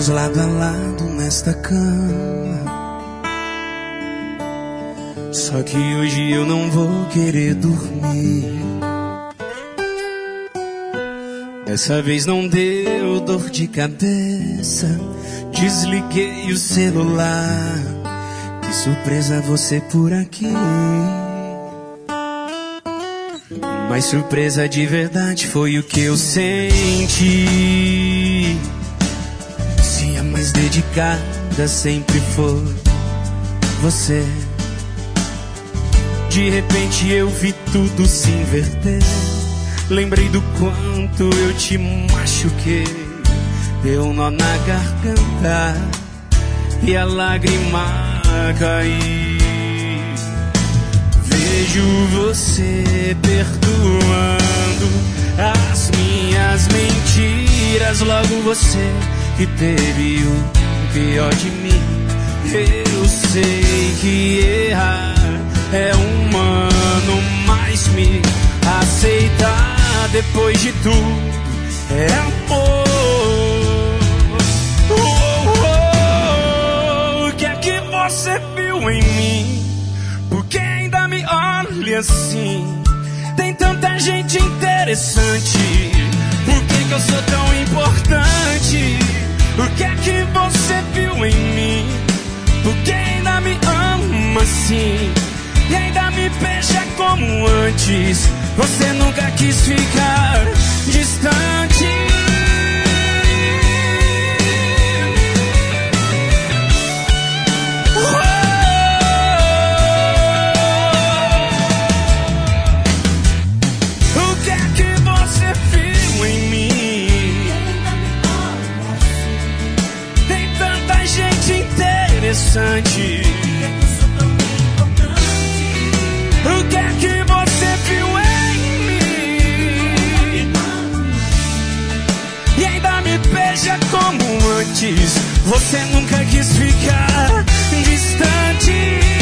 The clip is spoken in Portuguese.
Dormimos lado a lado nesta cama. Só que hoje eu não vou querer dormir. Dessa vez não deu dor de cabeça. Desliguei o celular. Que surpresa você por aqui. Mas surpresa de verdade foi o que eu senti. Se a mais dedicada sempre for você. De repente eu vi tudo se inverter. Lembrei do quanto eu te machuquei. Deu um nó na garganta e a lágrima caiu. Vejo você perdoando as minhas mentiras. Logo você que teve o pior de mim. Eu sei que errar é humano, mas me aceitar depois de tudo é amor. O que é que você viu em mim? Por que ainda me olha assim? Tem tanta gente interessante. Por que que eu sou tão importante? O que é que você viu em mim? Por que ainda me ama assim? E ainda me beija como antes. Você nunca quis ficar distante. O que é que você viu em mim? Tem tanta gente interessante. O que é que você viu em mim? E ainda me beija como antes. Você nunca quis ficar distante.